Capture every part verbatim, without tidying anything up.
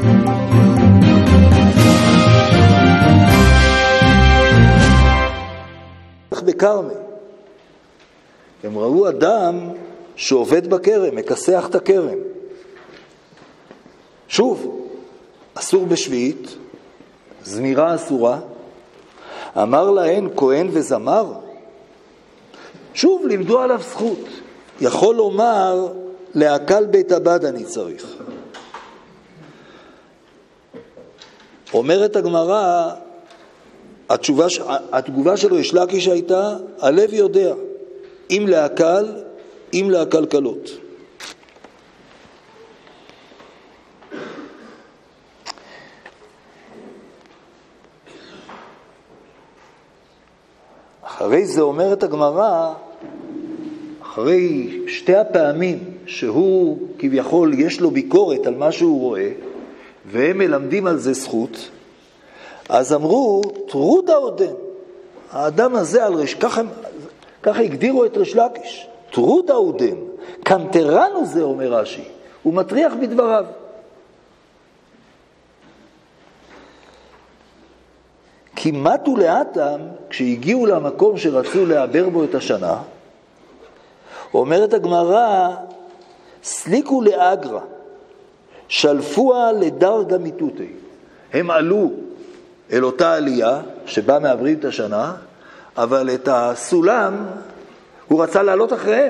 בקרמה. הם ראו אדם שעובד בקרם, מקסח את הקרם. שוב, אסור בשביעית, זמירה אסורה. אמר להן כהן וזמר, שוב לימדו עליו זכות. יכול לומר, להקל בית הבד אני צריך. אומרת הגמרא, התשובה, התגובה של ריש לקיש הייתה, הלב יודע, אם להקל, אם להקל קלות. אחרי זה אומרת הגמרא, אחרי שתי הפעמים שהוא כביכול יש לו ביקורת על מה שהוא רואה, והם מלמדים על זה זכות, אז אמרו, טרודה עודם. האדם הזה על רש... ככה, ככה הגדירו את ריש לקיש. טרודה עודם. קנטרנו זה, אומר רש"י. הוא מטריח בדבריו. כמעט ולאטם, כשהגיעו למקום שרצו לעבר בו את השנה, אומרת הגמרא, סליקו לאגרה, שלפוה לדרגה מיתותי. הם עלו אל אותה עלייה שבה מעברים את השנה, אבל את הסולם הוא רצה לעלות אחריהם.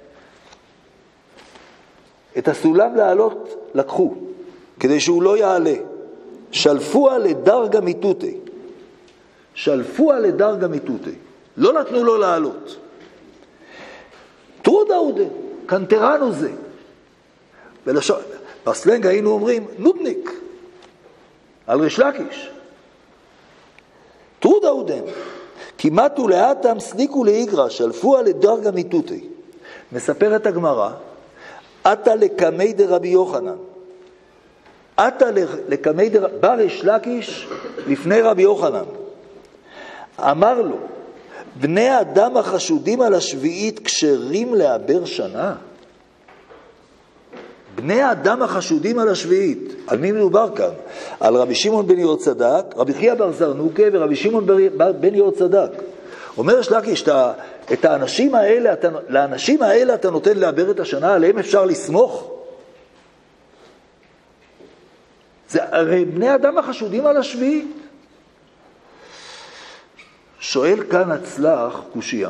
את הסולם לעלות לקחו, כדי שהוא לא יעלה. שלפוה לדרגה מיתותי. שלפוה לדרגה מיתותי. לא נתנו לו לעלות. טרודה עודה, קנטרנו זה. ולשון, בסלנג היינו אומרים, נודניק, על ריש לקיש. טרודה עודם, כמעט ולאטם סליקו לאיגרא, שלפוה לדרגה מיתותי. מספרת הגמרא, עתה לקמי דרבי יוחנן. עתה לקמי דרבי, בא ריש לקיש לפני רבי יוחנן. אמר לו, בני האדם החשודים על השביעית כשרים לעבר שנה? בני האדם החשודים על השביעית, על מי מדובר כאן? על רבי שמעון בן יהוד צדק, רבי חייא בר זרנוקה ורבי שמעון בן יהוד צדק. אומר ריש לקיש, את האנשים האלה, אתה, לאנשים האלה אתה נותן לעבר את השנה, עליהם אפשר לסמוך? זה הרי בני האדם החשודים על השביעית. שואל כאן הצלח קושיה.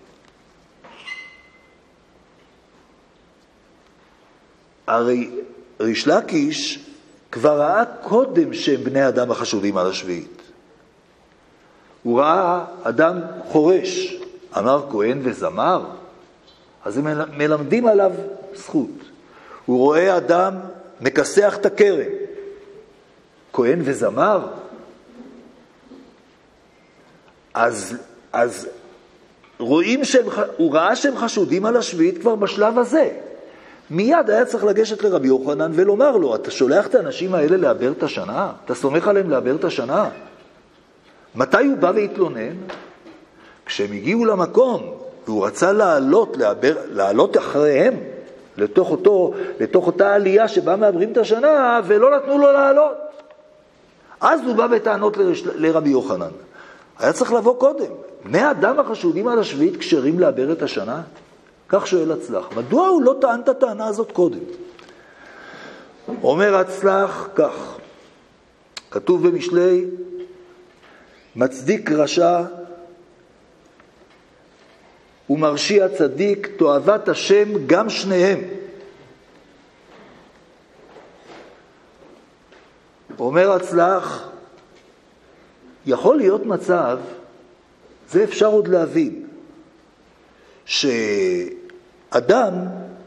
הרי ריש לקיש כבר ראה קודם שהם בני אדם החשודים על השביעית. הוא ראה אדם חורש, אמר כהן וזמר, אז הם מלמדים עליו זכות. הוא רואה אדם מקסח את הכרם, כהן וזמר, אז, אז רואים שהם, הוא ראה שהם חשודים על השביעית כבר בשלב הזה. מיד היה צריך לגשת לרבי יוחנן ולומר לו, אתה שולח את האנשים האלה לעבר את השנה? אתה סומך עליהם לעבר את השנה? מתי הוא בא והתלונן? כשהם הגיעו למקום, והוא רצה לעלות, לעבר, לעלות אחריהם, לתוך, אותו, לתוך אותה עלייה שבה מעברים את השנה, ולא נתנו לו לעלות. אז הוא בא בטענות לרש, לרבי יוחנן. היה צריך לבוא קודם. בני האדם החשודים על השביעית כשרים לעבר את השנה? כך שואל הצלח. מדוע הוא לא טען את הטענה הזאת קודם? אומר הצלח כך, כתוב במשלי, מצדיק רשע ומרשיע צדיק, תועבת השם גם שניהם. אומר הצלח, יכול להיות מצב, זה אפשר עוד להבין, שאדם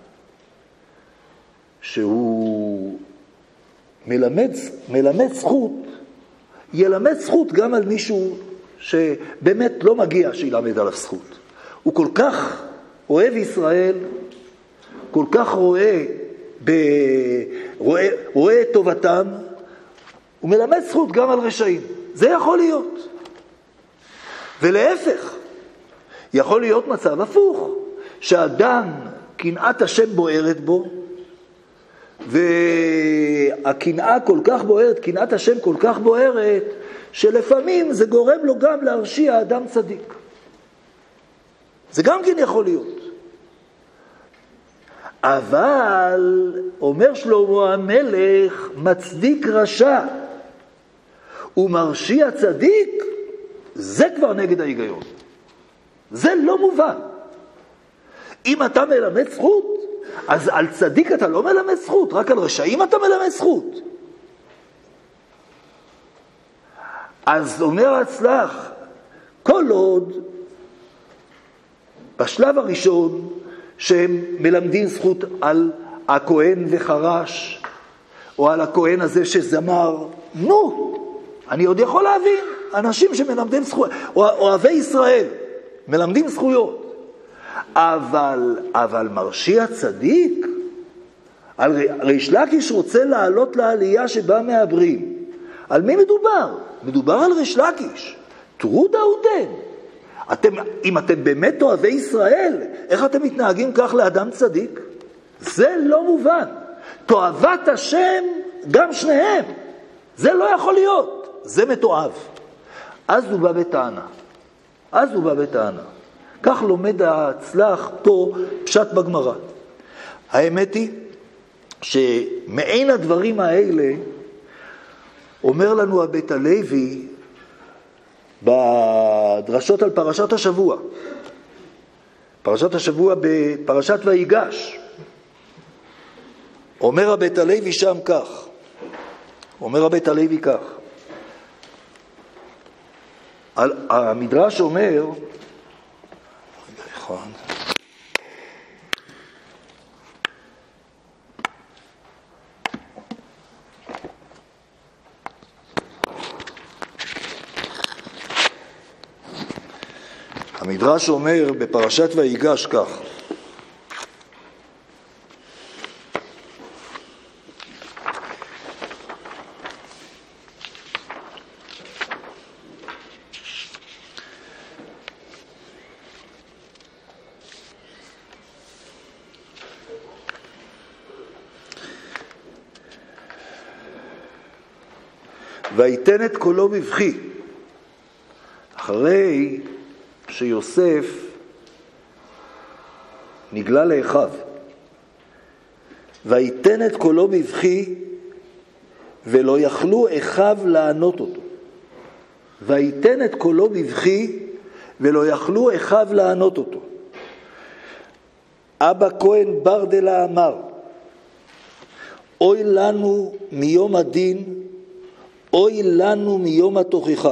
שהוא מלמד, מלמד זכות, ילמד זכות גם על מישהו שבאמת לא מגיע שילמד עליו זכות. הוא כל כך אוהב ישראל, כל כך רואה, ב... רואה, רואה את טובתם, הוא מלמד זכות גם על רשעים. זה יכול להיות. ולהפך, יכול להיות מצב הפוך, שאדם, קנאת השם בוערת בו, והקנאה כל כך בוערת, קנאת השם כל כך בוערת, שלפעמים זה גורם לו גם להרשיע אדם צדיק. זה גם כן יכול להיות. אבל, אומר שלמה המלך, מצדיק רשע ומרשיע צדיק, זה כבר נגד ההיגיון. זה לא מובן. אם אתה מלמד זכות, אז על צדיק אתה לא מלמד זכות, רק על רשעים אתה מלמד זכות. אז אומר הצלח, כל עוד בשלב הראשון שהם מלמדים זכות על הכהן וחרש, או על הכהן הזה שזמר, נו, אני עוד יכול להבין, אנשים שמלמדים זכות, אוהבי ישראל, מלמדים זכויות. אבל, אבל מרשיע צדיק, על ריש לקיש רוצה לעלות לעלייה שבא מעברים. על מי מדובר? מדובר על ריש לקיש. טרודה עודן. אתם, אם אתם באמת אוהבי ישראל, איך אתם מתנהגים כך לאדם צדיק? זה לא מובן. תועבת השם גם שניהם. זה לא יכול להיות. זה מתועב. אז הוא בא בטענה. אז הוא בא בטענה. כך לומד הצלח פה פשט בגמרא. האמת היא שמעין הדברים האלה אומר לנו הבית הלוי בדרשות על פרשת השבוע. פרשת השבוע בפרשת ויגש. אומר הבית הלוי שם כך. אומר הבית הלוי כך. המדרש אומר, נכון. המדרש אומר בפרשת ויגש כך. ויתן את קולו בבכי, אחרי שיוסף נגלה לאחיו. ויתן את קולו בבכי, ולא יכלו אחיו לענות אותו. ויתן את קולו בבכי, ולא יכלו אחיו לענות אותו. אבא כהן ברדלה אמר, אוי לנו מיום הדין, אוי לנו מיום התוכחה.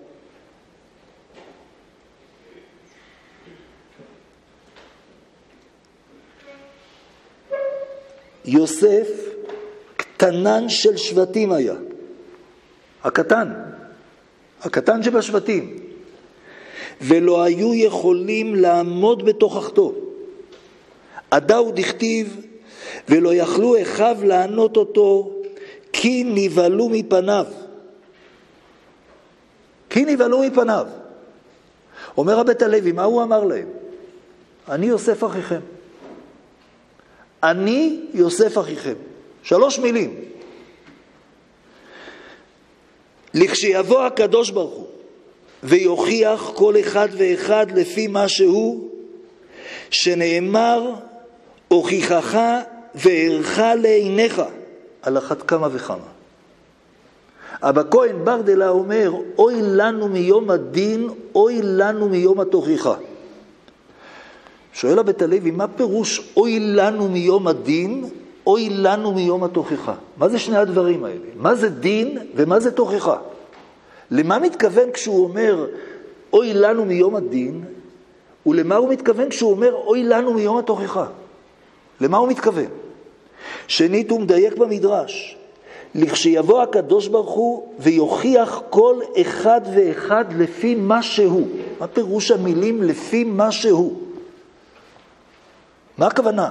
יוסף קטנן של שבטים היה. הקטן. הקטן שבשבטים. ולא היו יכולים לעמוד בתוכחתו. עדה ודכתיב, ולא יכלו אחיו לענות אותו, כי נבהלו מפניו. כי נבהלו מפניו. אומר הבית הלוי, מה הוא אמר להם? אני יוסף אחיכם. אני יוסף אחיכם. שלוש מילים. לכשיבוא הקדוש ברוך הוא ויוכיח כל אחד ואחד לפי מה שהוא, שנאמר הוכיחך וערך לעיניך, על אחת כמה וכמה. אבא כהן ברדלה אומר, אוי לנו מיום הדין, אוי לנו מיום התוכחה. שואל הבית הלוי, מה פירוש אוי לנו מיום הדין, אוי לנו מיום התוכחה? מה זה שני הדברים האלה? מה זה דין ומה זה תוכחה? למה מתכוון כשהוא אומר אוי לנו מיום הדין, ולמה הוא מתכוון כשהוא אומר אוי לנו מיום התוכחה? למה הוא מתכוון? שנית הוא מדייק במדרש, לכשיבוא הקדוש ברוך הוא ויוכיח כל אחד ואחד לפי מה שהוא. מה פירוש המילים לפי מה שהוא? מה הכוונה?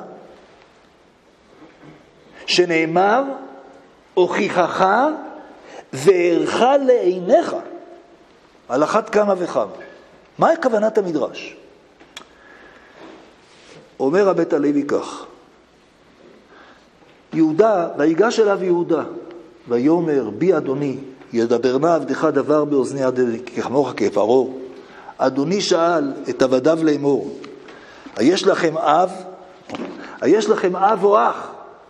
שנאמר הוכיחך וערך לעיניך, על אחת כמה וכמה. מה הכוונת המדרש? אומר הבית הלוי כך, יהודה, ויגש אליו יהודה, ויאמר בי אדוני, ידבר נא עבדך דבר באוזני עד כחמוך כפרעה. אדוני שאל את עבדיו לאמור, היש לכם אב? היש לכם אב או אח?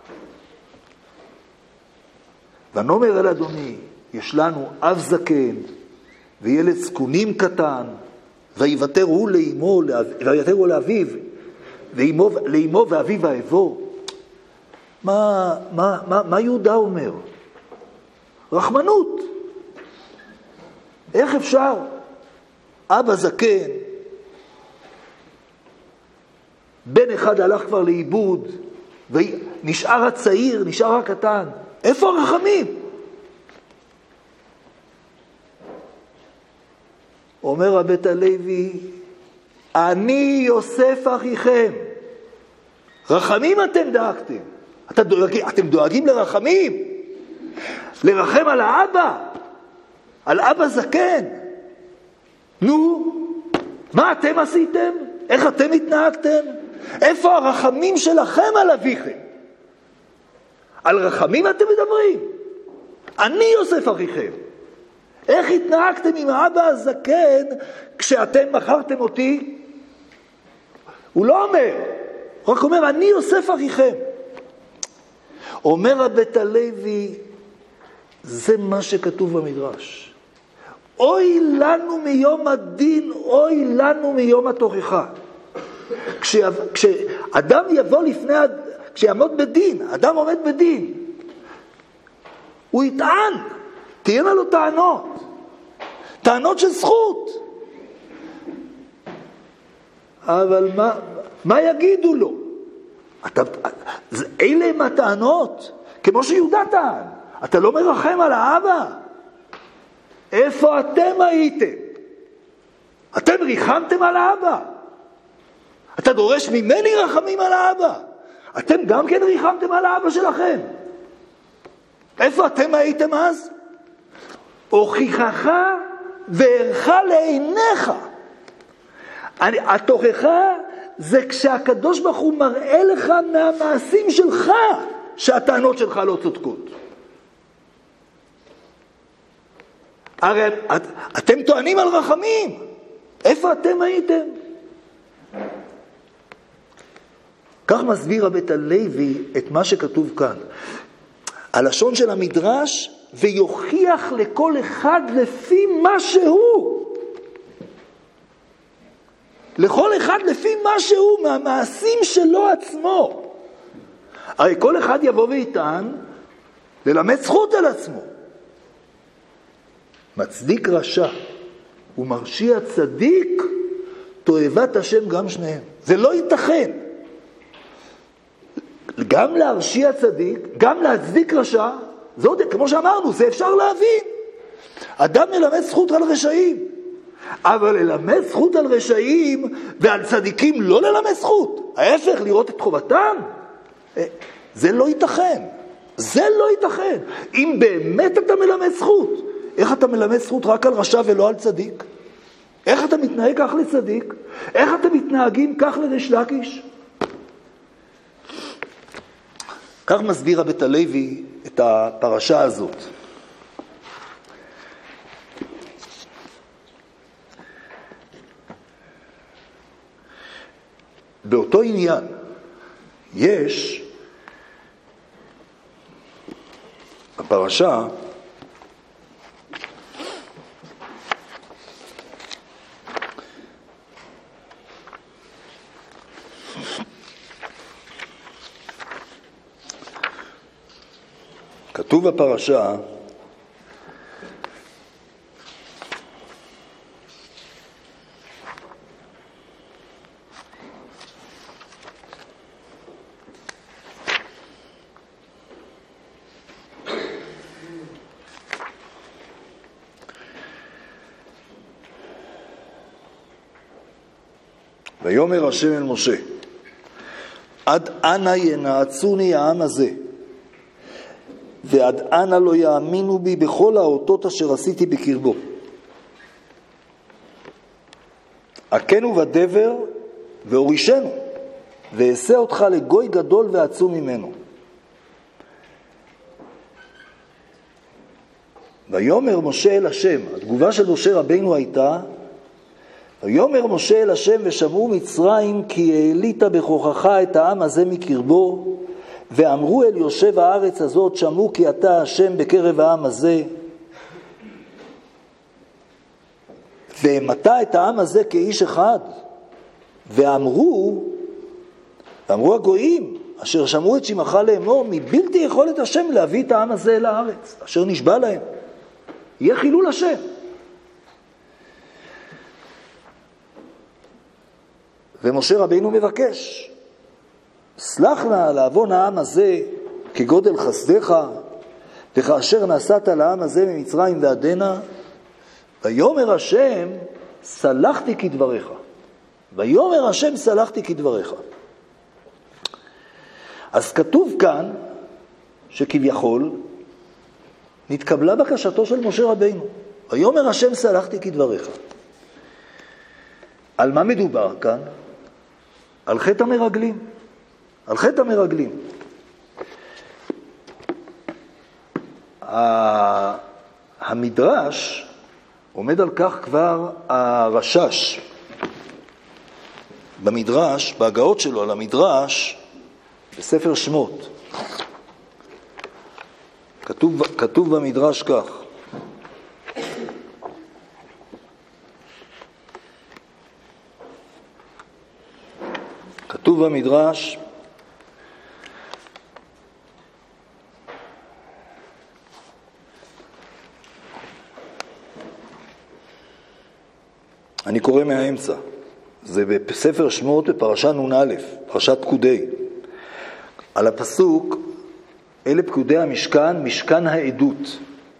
ונאמר אל אדוני, יש לנו אב זקן וילד זקונים קטן, ויוותר הוא לאמו, ויוותר הוא לאביו, ואמו, לאמו ואביו ואבו. מה, מה, מה, מה יהודה אומר? רחמנות. איך אפשר? אבא זקן, בן אחד הלך כבר לאיבוד, ונשאר הצעיר, נשאר הקטן. איפה הרחמים? אומר רבית הלוי, אני יוסף אחיכם. רחמים אתם דאגתם. אתם דואגים, אתם דואגים לרחמים? לרחם על האבא? על אבא זקן? נו, מה אתם עשיתם? איך אתם התנהגתם? איפה הרחמים שלכם על אביכם? על רחמים אתם מדברים? אני יוסף אחיכם. איך התנהגתם עם האבא הזקן כשאתם מכרתם אותי? הוא לא אומר, רק אומר, אני יוסף אחיכם. אומר רבית הלוי, זה מה שכתוב במדרש. אוי לנו מיום הדין, אוי לנו מיום התוכחה. כשאדם יבוא לפני, כשיעמוד בדין, אדם עומד בדין, הוא יטען, תהיינה לו טענות, טענות של זכות. אבל מה, מה יגידו לו? אתה, אלה הם הטענות, כמו שיהודה טען. אתה לא מרחם על האבא? איפה אתם הייתם? אתם ריחמתם על האבא? אתה דורש ממני רחמים על האבא? אתם גם כן ריחמתם על האבא שלכם? איפה אתם הייתם אז? הוכיחך וערך לעיניך. התוכחה זה כשהקדוש ברוך הוא מראה לך מהמעשים שלך שהטענות שלך לא צודקות. הרי את, אתם טוענים על רחמים. איפה אתם הייתם? כך מסביר רבית הלוי את מה שכתוב כאן. הלשון של המדרש, ויוכיח לכל אחד לפי מה שהוא. לכל אחד לפי מה שהוא, מהמעשים שלו עצמו. הרי כל אחד יבוא ויטען, ללמד זכות על עצמו. מצדיק רשע ומרשיע צדיק, תועבת השם גם שניהם. זה לא ייתכן. גם להרשיע צדיק, גם להצדיק רשע, זה עוד, כמו שאמרנו, זה אפשר להבין. אדם מלמד זכות על רשעים, אבל ללמד זכות על רשעים ועל צדיקים לא ללמד זכות. ההפך, לראות את חובתם, זה לא ייתכן. זה לא ייתכן. אם באמת אתה מלמד זכות, איך אתה מלמד זכות רק על רשע ולא על צדיק? איך אתה מתנהג כך לצדיק? איך אתם מתנהגים כך לריש לקיש? כך מסביר רבית הלוי את הפרשה הזאת. באותו עניין יש בפרשה כתוב בפרשה ויאמר השם אל משה, עד אנה ינעצוני העם הזה, ועד אנה לא יאמינו בי בכל האותות אשר עשיתי בקרבו. הכנו בדבר והורישנו, ואעשה אותך לגוי גדול ועצום ממנו. ויאמר משה אל השם, התגובה של משה רבינו הייתה, ויאמר משה אל השם ושמעו מצרים כי העלית בכוחך את העם הזה מקרבו, ואמרו אל יושב הארץ הזאת, שמעו כי אתה השם בקרב העם הזה, והמתה את העם הזה כאיש אחד, ואמרו, ואמרו הגויים, אשר שמעו את שמך לאמור, מבלתי יכולת השם להביא את העם הזה אל הארץ, אשר נשבע להם. יהיה חילול השם. ומשה רבינו מבקש, סלח נא לעוון העם הזה כגודל חסדך, וכאשר נסעת לעם הזה ממצרים ועדנה, ויאמר השם, סלחתי כדבריך. ויאמר השם, סלחתי כדבריך. אז כתוב כאן, שכביכול, נתקבלה בקשתו של משה רבינו. ויאמר השם, סלחתי כדבריך. על מה מדובר כאן? על חטא המרגלים. על חטא המרגלים. המדרש עומד על כך כבר הרשש. במדרש, בהגאות שלו על המדרש, בספר שמות. כתוב, כתוב במדרש כך. כתוב במדרש, אני קורא מהאמצע, זה בספר שמות בפרשה נון א', פרשת פקודי. על הפסוק, אלה פקודי המשכן, משכן העדות.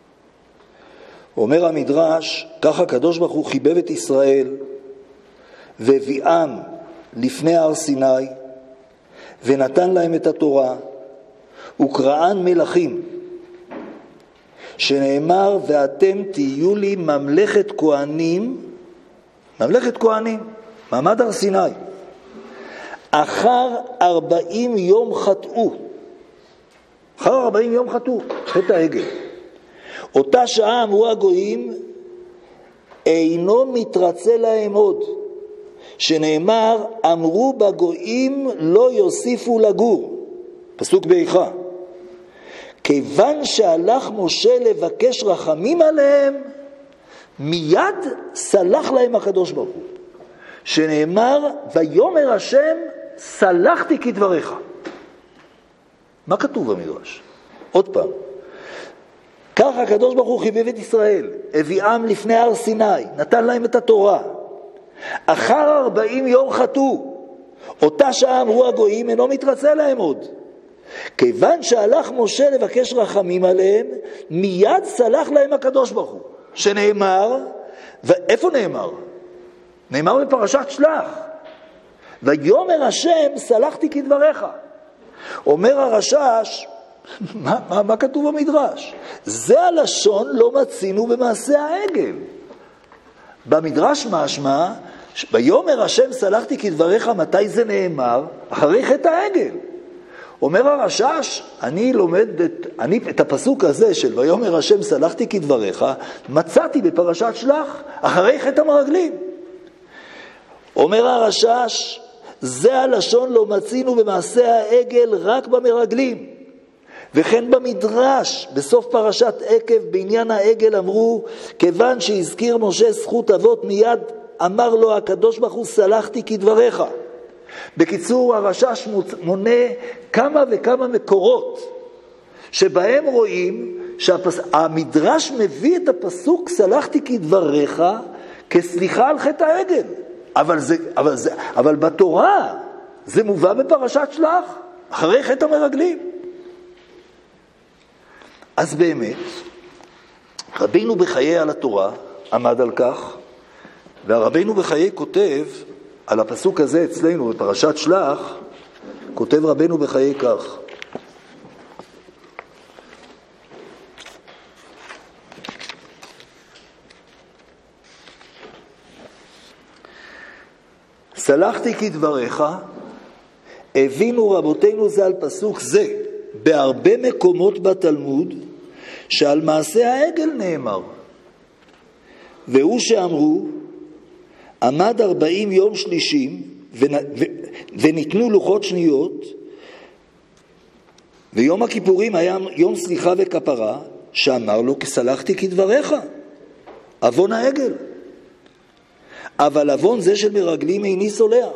אומר המדרש, ככה הקדוש ברוך הוא חיבב את ישראל, והביאם לפני הר סיני, ונתן להם את התורה, וקראן מלכים, שנאמר, ואתם תהיו לי ממלכת כהנים, ממלכת כהנים, מעמד הר סיני. אחר ארבעים יום חטאו, אחר ארבעים יום חטאו, חטא העגל. אותה שעה אמרו הגויים, אינו מתרצה להם עוד, שנאמר, אמרו בגויים לא יוסיפו לגור. פסוק באיכה. כיוון שהלך משה לבקש רחמים עליהם, מיד סלח להם הקדוש ברוך הוא. שנאמר, ויאמר השם, סלחתי כדבריך. מה כתוב במדרש? עוד פעם. כך הקדוש ברוך הוא חיבב את ישראל, הביאם לפני הר סיני, נתן להם את התורה. אחר ארבעים יום חטאו, אותה שעה אמרו הגויים, אינו מתרצה להם עוד. כיוון שהלך משה לבקש רחמים עליהם, מיד סלח להם הקדוש ברוך הוא. שנאמר, ואיפה נאמר? נאמר בפרשת שלח. ויאמר השם, סלחתי כדבריך. אומר הרשש, מה, מה, מה כתוב במדרש? זה הלשון לא מצינו במעשה העגל. במדרש משמע, ויאמר השם סלחתי כדבריך, מתי זה נאמר? אחרי חטא העגל. אומר הרשש, אני לומד את, אני, את הפסוק הזה של ויאמר השם סלחתי כדבריך, מצאתי בפרשת שלח, אחרי חטא המרגלים. אומר הרשש, זה הלשון לא מצינו במעשה העגל רק במרגלים. וכן במדרש, בסוף פרשת עקב, בעניין העגל אמרו, כיוון שהזכיר משה זכות אבות, מיד אמר לו הקדוש ברוך הוא, סלחתי כדבריך. בקיצור, הרשש מונה כמה וכמה מקורות, שבהם רואים שהמדרש מביא את הפסוק, סלחתי כדבריך, כסליחה על חטא העגל. אבל, זה, אבל, זה, אבל בתורה זה מובא בפרשת שלח, אחרי חטא המרגלים. אז באמת, רבינו בחיי על התורה עמד על כך, והרבינו בחיי כותב על הפסוק הזה אצלנו בפרשת שלח, כותב רבינו בחיי כך. סלחתי כדבריך, הבינו רבותינו זה על פסוק זה, בהרבה מקומות בתלמוד, שעל מעשה העגל נאמר. והוא שאמרו, עמד ארבעים יום שלישים, וניתנו לוחות שניות, ויום הכיפורים היה יום סליחה וכפרה, שאמר לו, כי סלחתי כדבריך, אבון העגל. אבל אבון זה של מרגלים איני סולח.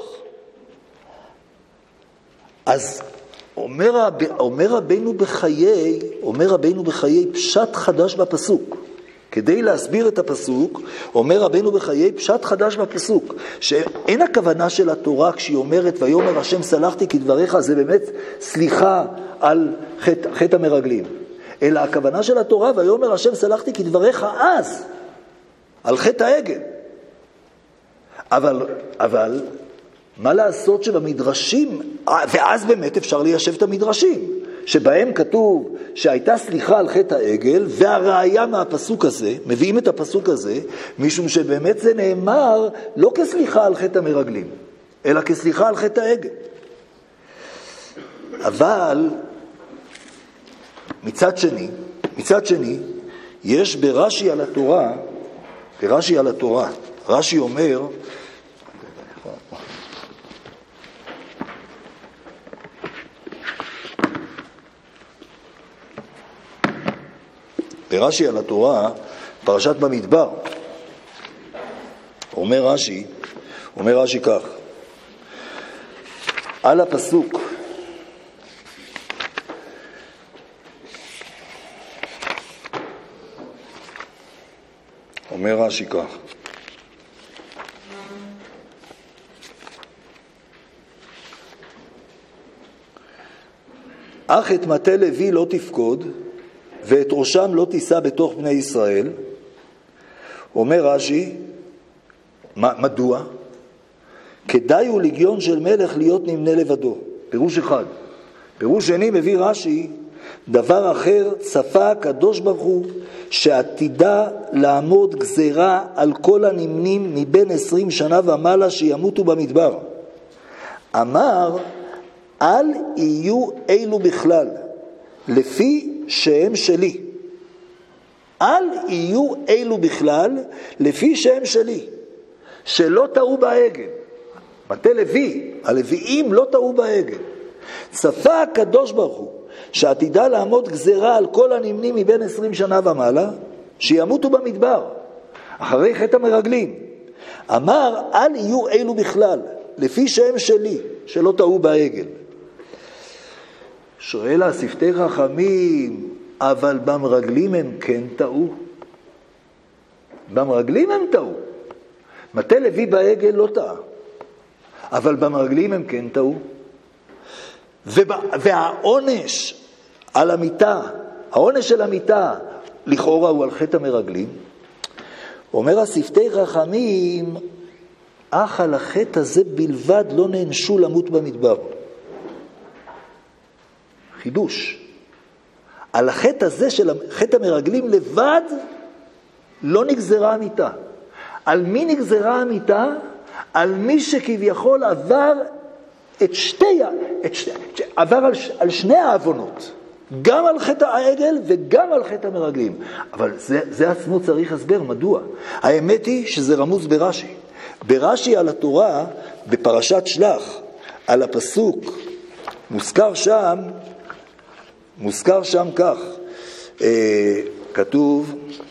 אז אומר, אומר רבינו בחיי, אומר רבינו בחיי פשט חדש בפסוק. כדי להסביר את הפסוק, אומר רבינו בחיי פשט חדש בפסוק, שאין הכוונה של התורה כשהיא אומרת, ויאמר השם סלחתי כדבריך, זה באמת סליחה על חטא, חטא המרגלים. אלא הכוונה של התורה, ויאמר השם סלחתי כדבריך אז, על חטא העגל. אבל, אבל, מה לעשות שבמדרשים, ואז באמת אפשר ליישב את המדרשים, שבהם כתוב שהייתה סליחה על חטא העגל, והראיה מהפסוק הזה, מביאים את הפסוק הזה, משום שבאמת זה נאמר לא כסליחה על חטא המרגלים, אלא כסליחה על חטא העגל. אבל מצד שני, מצד שני, יש ברש"י על התורה, ברש"י על התורה, רש"י אומר, ברש"י על התורה, פרשת במדבר, אומר רש"י, אומר רש"י כך, על הפסוק, אומר רש"י כך, אך את מטה לוי לא תפקוד, ואת ראשם לא תישא בתוך בני ישראל. אומר רש"י, מדוע? כדאי הוא לגיון של מלך להיות נמנה לבדו. פירוש אחד. פירוש שני מביא רש"י, דבר אחר צפה הקדוש ברוך הוא שעתידה לעמוד גזרה על כל הנמנים מבין עשרים שנה ומעלה שימותו במדבר. אמר, אל יהיו אלו בכלל, לפי שהם שלי. אל יהיו אלו בכלל, לפי שהם שלי. שלא טעו בעגל. מטה לוי, הלוויים לא טעו בעגל. צפה הקדוש ברוך הוא, שעתידה לעמוד גזרה על כל הנמנים מבין עשרים שנה ומעלה, שימותו במדבר, אחרי חטא המרגלים. אמר, אל יהיו אלו בכלל, לפי שהם שלי, שלא טעו בעגל. שואל השפתי חכמים, אבל במרגלים הם כן טעו. במרגלים הם טעו. מטה לוי בעגל לא טעה. אבל במרגלים הם כן טעו. והעונש על המיטה, העונש של המיטה, לכאורה הוא על חטא המרגלים. אומר השפתי חכמים, אך על החטא הזה בלבד לא נענשו למות במדבר. חידוש. על החטא הזה של חטא המרגלים לבד לא נגזרה המיטה. על מי נגזרה המיטה? על מי שכביכול עבר את שתי, את שתי, עבר על, על שני העוונות. גם על חטא העגל וגם על חטא המרגלים. אבל זה, זה עצמו צריך הסבר. מדוע? האמת היא שזה רמוז ברש"י. ברש"י על התורה, בפרשת שלח, על הפסוק, מוזכר שם, מוזכר שם כך, אה, כתוב,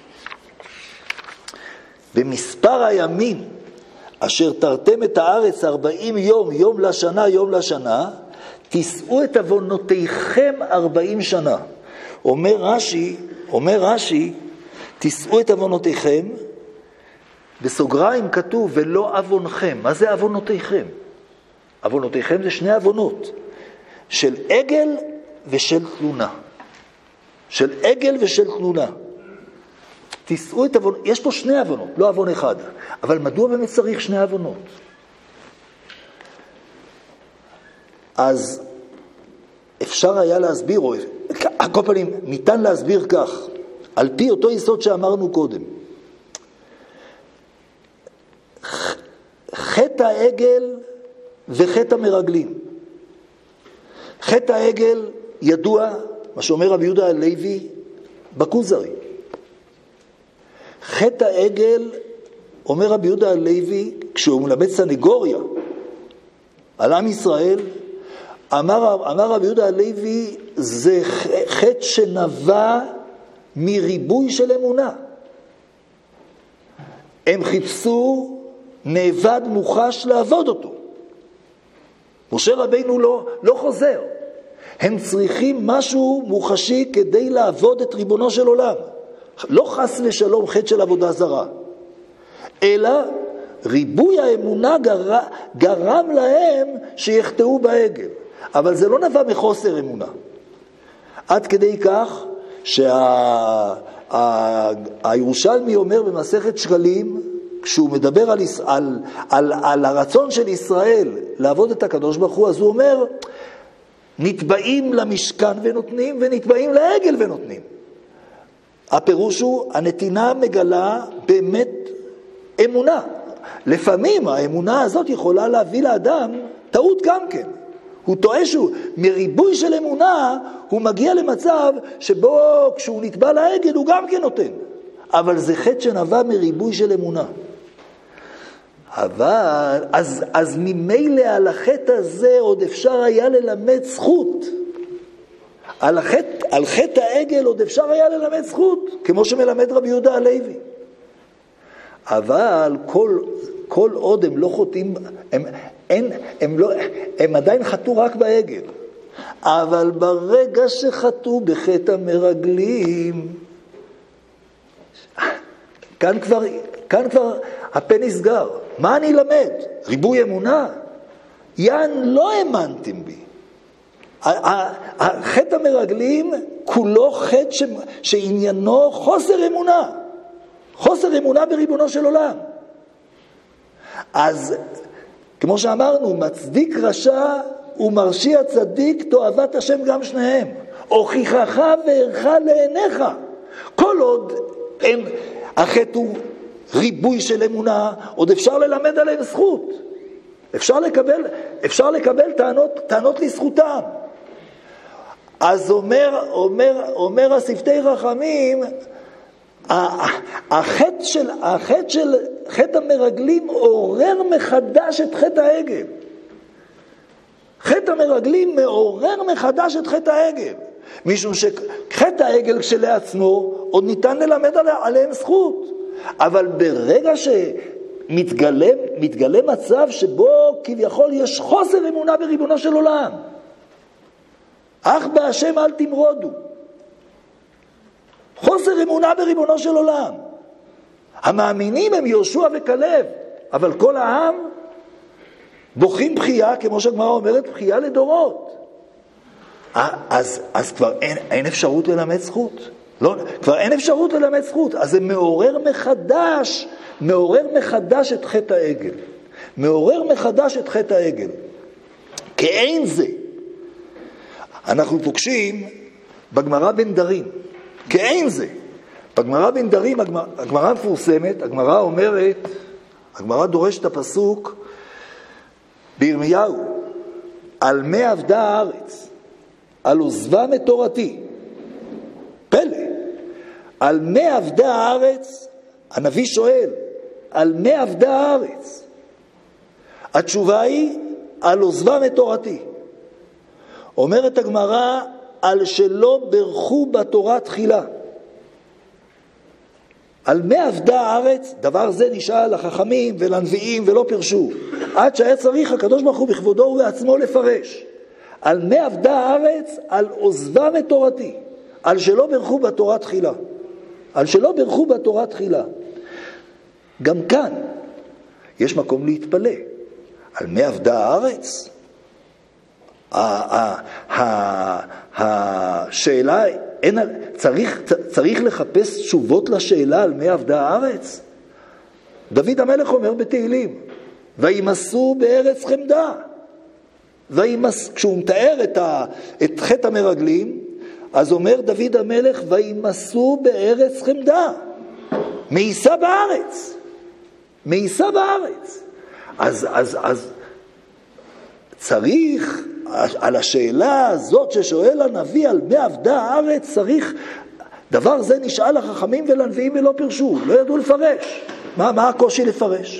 במספר הימים אשר תרתם את הארץ ארבעים יום, יום לשנה, יום לשנה, תישאו את עוונותיכם ארבעים שנה. אומר רש"י, אומר רש"י, תישאו את עוונותיכם, בסוגריים כתוב, ולא עוונכם. מה זה עוונותיכם? עוונותיכם זה שני עוונות, של עגל ושל תלונה. של עגל ושל תלונה. תישאו את עוונות, יש פה שני עוונות, לא עוון אחד. אבל מדוע באמת צריך שני עוונות? אז אפשר היה להסביר, או על כל פנים ניתן להסביר כך, על פי אותו יסוד שאמרנו קודם. חטא העגל וחטא המרגלים. חטא העגל ידוע, מה שאומר רבי יהודה הלוי, בכוזרי. חטא העגל, אומר רבי יהודה הלוי, כשהוא מלמד סנגוריה על עם ישראל, אמר, אמר רבי יהודה הלוי, זה חטא שנבע מריבוי של אמונה. הם חיפשו נאבד מוחש לעבוד אותו. משה רבינו לא, לא חוזר. הם צריכים משהו מוחשי כדי לעבוד את ריבונו של עולם. לא חס ושלום חטא של עבודה זרה, אלא ריבוי האמונה גר, גרם להם שיחטאו בעגל. אבל זה לא נבע מחוסר אמונה. עד כדי כך שהירושלמי אומר במסכת שקלים, כשהוא מדבר על, על, על, על הרצון של ישראל לעבוד את הקדוש ברוך הוא, אז הוא אומר, נתבעים למשכן ונותנים, ונתבעים לעגל ונותנים. הפירוש הוא, הנתינה מגלה באמת אמונה. לפעמים האמונה הזאת יכולה להביא לאדם טעות גם כן. הוא טועה שהוא, מריבוי של אמונה, הוא מגיע למצב שבו כשהוא נתבע לעגל הוא גם כן נותן. אבל זה חטא שנבע מריבוי של אמונה. אבל, אז, אז ממילא על החטא הזה עוד אפשר היה ללמד זכות. על, החטא, על חטא העגל עוד אפשר היה ללמד זכות, כמו שמלמד רבי יהודה הלוי. אבל כל, כל עוד הם לא חוטאים, הם, הם, הם, לא, הם עדיין חטאו רק בעגל. אבל ברגע שחטאו בחטא המרגלים, כאן כבר, כאן כבר הפה נסגר. מה אני למד? ריבוי אמונה? יען לא האמנתם בי. החטא המרגלים כולו חטא ש... שעניינו חוסר אמונה. חוסר אמונה בריבונו של עולם. אז כמו שאמרנו, מצדיק רשע ומרשיע צדיק תועבת השם גם שניהם. הוכיחך וערך לעיניך. כל עוד אין, החטא הוא ריבוי של אמונה, עוד אפשר ללמד עליהם זכות. אפשר לקבל, אפשר לקבל טענות, טענות לזכותם. אז אומר, אומר, אומר השפתי רחמים, החטא של, החטא של חטא המרגלים עורר מחדש את חטא העגל. חטא המרגלים מעורר מחדש את חטא העגל. משום שחטא העגל כשלעצמו עוד ניתן ללמד עליהם זכות. אבל ברגע שמתגלה מתגלה מצב שבו כביכול יש חוסר אמונה בריבונו של עולם, אך בהשם אל תמרודו, חוסר אמונה בריבונו של עולם. המאמינים הם יהושע וכלב, אבל כל העם בוכים בחייה, כמו שהגמרא אומרת, בחייה לדורות. אז, אז כבר אין, אין אפשרות ללמד זכות. לא, כבר אין אפשרות ללמד זכות. אז זה מעורר מחדש, מעורר מחדש את חטא העגל. מעורר מחדש את חטא העגל. כאין זה. אנחנו פוגשים בגמרא בנדרים. כאין זה. בגמרא בנדרים, הגמרא מפורסמת, הגמרא אומרת, הגמרא דורשת הפסוק בירמיהו, על מה עבדה הארץ, על עוזבם את תורתי. פלא. על מה עבדה הארץ, הנביא שואל, על מה עבדה הארץ? התשובה היא, על עוזבם את תורתי. אומרת הגמרא, על שלא ברכו בתורה תחילה. על מה עבדה הארץ? דבר זה נשאל לחכמים ולנביאים ולא פרשו. עד שהיה צריך הקדוש ברוך הוא בכבודו ובעצמו לפרש. על מה עבדה הארץ? על עוזבם את תורתי. על שלא ברכו בתורה תחילה. על שלא ברכו בתורה תחילה. גם כאן יש מקום להתפלא. על מה עבדה הארץ? השאלה, אין, צריך, צריך לחפש תשובות לשאלה על מה עבדה הארץ. דוד המלך אומר בתהילים, וימסו בארץ חמדה. וימס, כשהוא מתאר את, ה, את חטא המרגלים, אז אומר דוד המלך, וימסו בארץ חמדה. מאיסה בארץ. מאיסה בארץ. אז, אז, אז צריך, על השאלה הזאת ששואל הנביא על מה עבדה הארץ, צריך דבר זה נשאל לחכמים ולנביאים ולא פירשו, לא ידעו לפרש. מה, מה הקושי לפרש?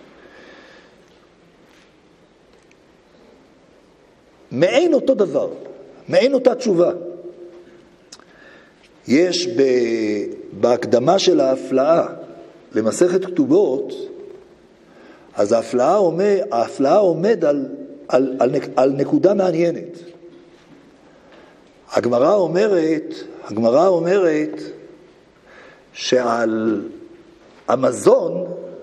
מעין אותו דבר, מעין אותה תשובה. יש ב, בהקדמה של ההפלאה למסכת כתובות, אז ההפלאה עומד, ההפלאה עומד על, על, על, על נקודה מעניינת. הגמרא אומרת, הגמרא אומרת שעל המזון,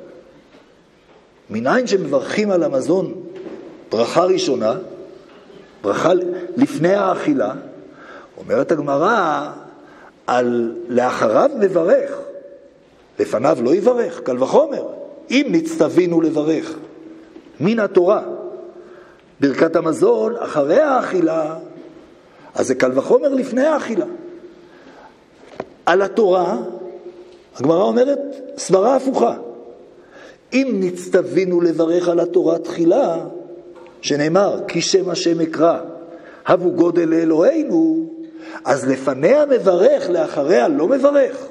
מניין שמברכים על המזון ברכה ראשונה, ברכה לפני האכילה, אומרת הגמרא, על לאחריו מברך, לפניו לא יברך, קל וחומר. אם נצטווינו לברך מן התורה, ברכת המזון אחרי האכילה, אז זה קל וחומר לפני האכילה. על התורה, הגמרא אומרת סברה הפוכה. אם נצטווינו לברך על התורה תחילה, שנאמר, כי שם השם אקרא, הבו גודל לאלוהינו, אז לפניה מברך, לאחריה לא מברך.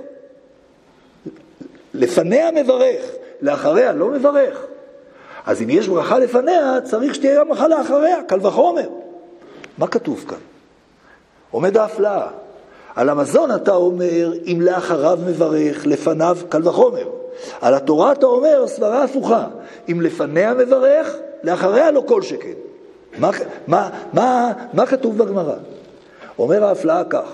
לפניה מברך, לאחריה לא מברך. אז אם יש ברכה לפניה, צריך שתהיה גם ברכה לאחריה, קל וחומר. מה כתוב כאן? עומד ההפלאה. על המזון אתה אומר, אם לאחריו מברך, לפניו קל וחומר. על התורה אתה אומר, סברה הפוכה. אם לפניה מברך, לאחריה לא כל שכן. מה, מה, מה, מה כתוב בגמרא? אומר ההפלאה כך.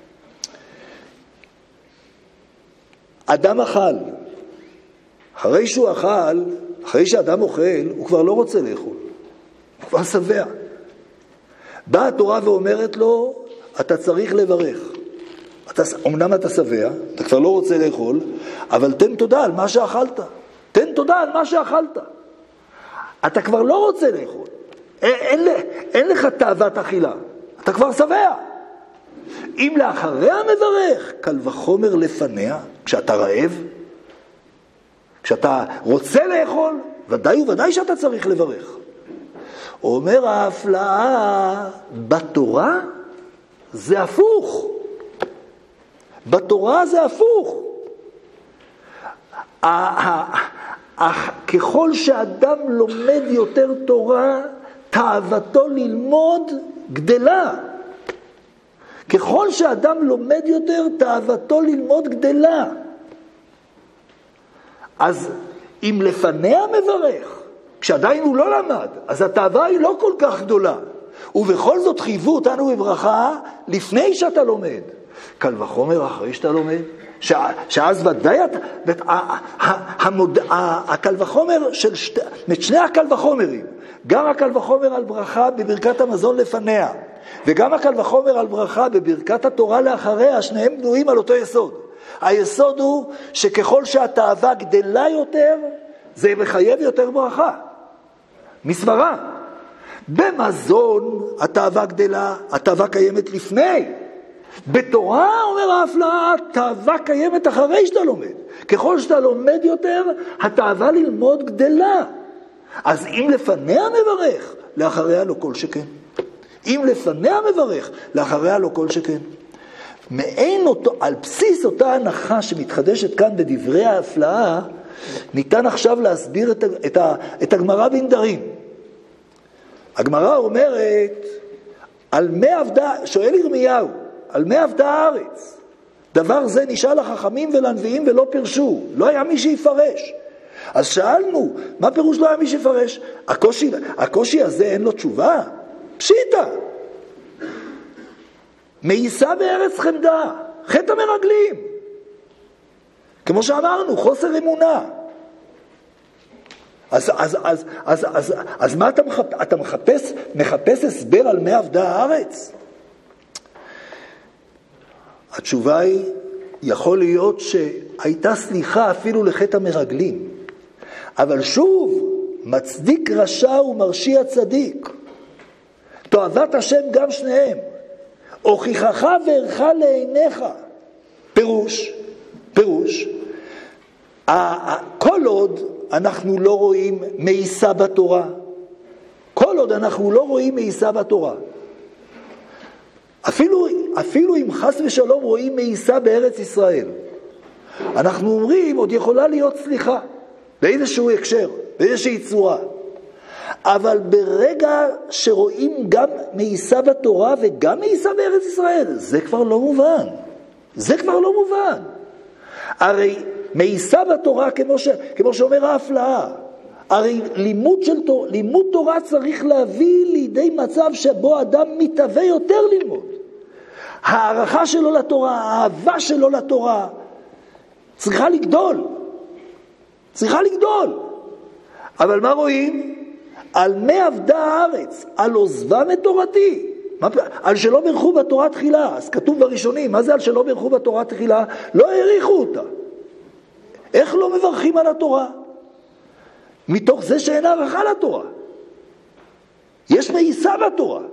אדם אכל. אחרי שהוא אכל, אחרי שאדם אוכל, הוא כבר לא רוצה לאכול. הוא כבר שבע. באה התורה ואומרת לו, אתה צריך לברך. אתה, אמנם אתה שבע, אתה כבר לא רוצה לאכול, אבל תן תודה על מה שאכלת. תן תודה על מה שאכלת. אתה כבר לא רוצה לאכול. אין, אין, אין לך תאוות אכילה. אתה כבר שבע. אם לאחריה מברך, קל וחומר לפניה, כשאתה רעב, כשאתה רוצה לאכול, ודאי וודאי שאתה צריך לברך. אומר ההפלאה, בתורה זה הפוך. בתורה זה הפוך. ככל שאדם לומד יותר תורה, תאוותו ללמוד גדלה. ככל שאדם לומד יותר, תאוותו ללמוד גדלה. אז אם לפניה מברך, כשעדיין הוא לא למד, אז התאווה היא לא כל כך גדולה. ובכל זאת חייבו אותנו בברכה לפני שאתה לומד. קל וחומר אחרי שאתה לומד. שאז ודאי, הקל וחומר של שני הקל וחומרים, גם הקל וחומר על ברכה בברכת המזון לפניה, וגם הקל וחומר על ברכה בברכת התורה לאחריה, שניהם בנויים על אותו יסוד. היסוד הוא שככל שהתאווה גדלה יותר, זה מחייב יותר ברכה. מסברה. במזון התאווה גדלה, התאווה קיימת לפני. בתורה, אומר ההפלאה, התאווה קיימת אחרי שאתה לומד. ככל שאתה לומד יותר, התאווה ללמוד גדלה. אז אם לפניה מברך, לאחריה לא כל שכן. אם לפניה מברך, לאחריה לא כל שכן. מעין אותו, על בסיס אותה הנחה שמתחדשת כאן בדברי ההפלאה, ניתן עכשיו להסביר את, את, את הגמרא בנדרים. הגמרא אומרת, על מי עבדה, שואל ירמיהו, על מי עבדה הארץ? דבר זה נשאל לחכמים ולנביאים ולא פירשו. לא היה מי שיפרש. אז שאלנו, מה פירוש לא היה מי שיפרש? הקושי, הקושי הזה אין לו תשובה? פשיטה. מאיסה בארץ חמדה, חטא המרגלים. כמו שאמרנו, חוסר אמונה. אז, אז, אז, אז, אז, אז מה אתה מחפש? אתה מחפש, מחפש הסבר על מי עבדה הארץ? התשובה היא, יכול להיות שהייתה סליחה אפילו לחטא המרגלים. אבל שוב, מצדיק רשע ומרשיע צדיק. תועבת השם גם שניהם. הוכיחך וערך לעיניך. פירוש, פירוש. כל עוד אנחנו לא רואים מאיסה בתורה, כל עוד אנחנו לא רואים מאיסה בתורה, אפילו אפילו אם חס ושלום רואים מאיסה בארץ ישראל, אנחנו אומרים, עוד יכולה להיות סליחה, באיזשהו הקשר, באיזושהי צורה. אבל ברגע שרואים גם מאיסה בתורה וגם מאיסה בארץ ישראל, זה כבר לא מובן. זה כבר לא מובן. הרי מאיסה בתורה, כמו, ש, כמו שאומר ההפלאה, הרי לימוד, של תור, לימוד תורה צריך להביא לידי מצב שבו אדם מתהווה יותר ללמוד. הערכה שלו לתורה, האהבה שלו לתורה, צריכה לגדול. צריכה לגדול. אבל מה רואים? על מה עבדה הארץ, על עוזבם את תורתי. מה, על שלא ברכו בתורה תחילה. אז כתוב בראשונים, מה זה על שלא ברכו בתורה תחילה? לא העריכו אותה. איך לא מברכים על התורה? מתוך זה שאין הערכה לתורה. יש מאיסה בתורה.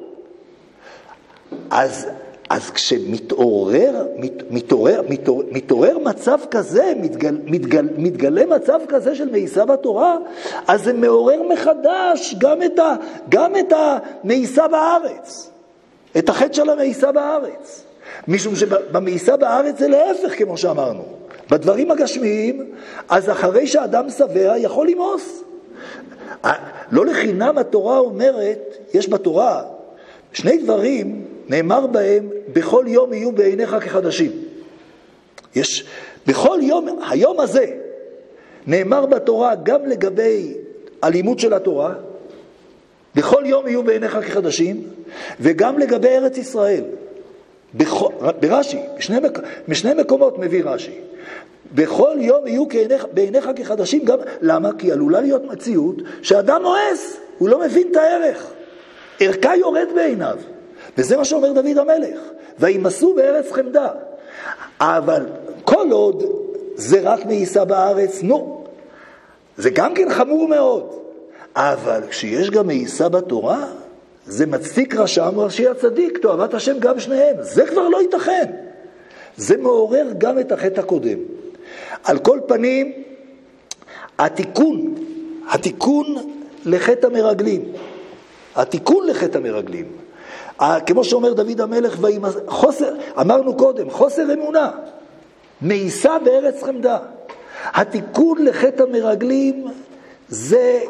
אז, אז כשמתעורר, מת, מתעורר, מתעורר, מתעורר מצב כזה, מתגל, מתגל, מתגלה מצב כזה של מאיסה בתורה, אז זה מעורר מחדש גם את, ה, גם את המאיסה בארץ. את החטא של המאיסה בארץ. משום שבמאיסה בארץ זה להפך, כמו שאמרנו. בדברים הגשמיים, אז אחרי שאדם שבע יכול למאוס. לא לחינם התורה אומרת, יש בתורה שני דברים, נאמר בהם, בכל יום יהיו בעיניך כחדשים. יש, בכל יום, היום הזה, נאמר בתורה גם לגבי הלימוד של התורה, בכל יום יהיו בעיניך כחדשים, וגם לגבי ארץ ישראל. בכל, ברש"י, בשני, בשני מקומות מביא רש"י. בכל יום יהיו כעיניך, בעיניך כחדשים, גם, למה? כי עלולה להיות מציאות שאדם מואס, הוא לא מבין את הערך. ערכה יורד בעיניו. וזה מה שאומר דוד המלך. וימסו בארץ חמדה. אבל כל עוד זה רק מאיסה בארץ, נו, זה גם כן חמור מאוד. אבל כשיש גם מאיסה בתורה, זה מצדיק רשע מרשיע צדיק, תאוות השם גם שניהם. זה כבר לא ייתכן. זה מעורר גם את החטא הקודם. על כל פנים, התיקון, התיקון לחטא המרגלים, התיקון לחטא המרגלים, כמו שאומר דוד המלך, חוסר, אמרנו קודם, חוסר אמונה, מאיסה בארץ חמדה. התיקון לחטא המרגלים זה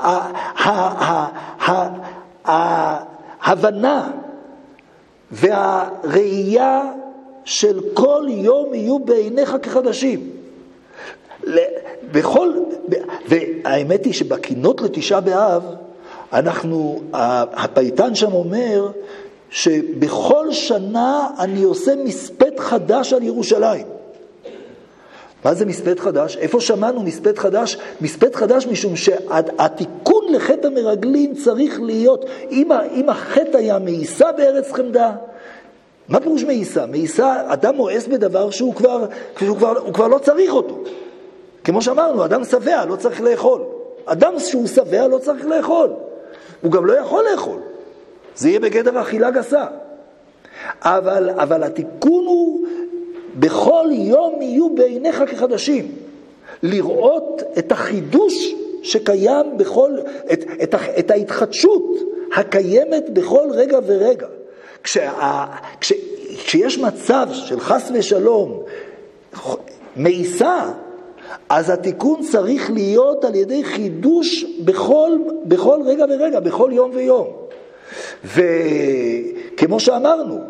ההבנה והראייה של כל יום יהיו בעיניך כחדשים. בכל, והאמת היא שבקינות לתשעה באב, אנחנו, הפייטן שם אומר, שבכל שנה אני עושה מספד חדש על ירושלים. מה זה מספד חדש? איפה שמענו מספד חדש? מספד חדש משום שהתיקון לחטא המרגלים צריך להיות, אם, אם החטא היה מאיסה בארץ חמדה, מה פירוש מאיסה? מאיסה, אדם מואס בדבר שהוא כבר, שהוא כבר, הוא כבר לא צריך אותו. כמו שאמרנו, אדם שבע לא צריך לאכול. אדם שהוא שבע לא צריך לאכול. הוא גם לא יכול לאכול. זה יהיה בגדר אכילה גסה. אבל, אבל התיקון הוא, בכל יום יהיו בעיניך כחדשים. לראות את החידוש שקיים בכל, את, את, את ההתחדשות הקיימת בכל רגע ורגע. כשה, כש, כשיש מצב של חס ושלום, מאיסה, אז התיקון צריך להיות על ידי חידוש בכל, בכל רגע ורגע, בכל יום ויום. וכמו שאמרנו,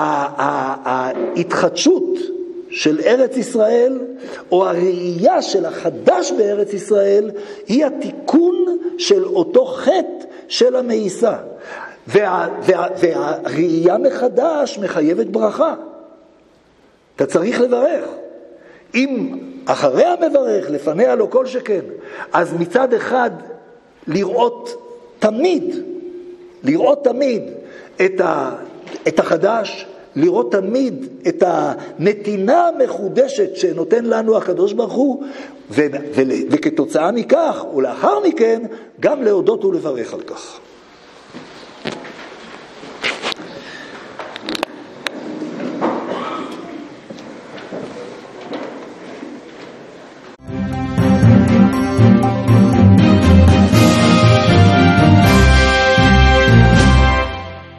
ההתחדשות של ארץ ישראל, או הראייה של החדש בארץ ישראל, היא התיקון של אותו חטא של המאיסה. וה, וה, והראייה מחדש מחייבת ברכה. אתה צריך לברך. אם אחרי המברך, לפניה לא כל שכן, אז מצד אחד לראות תמיד, לראות תמיד את, ה, את החדש, לראות תמיד את הנתינה המחודשת שנותן לנו הקדוש ברוך הוא, ו, ו, וכתוצאה מכך, ולאחר מכן, גם להודות ולברך על כך.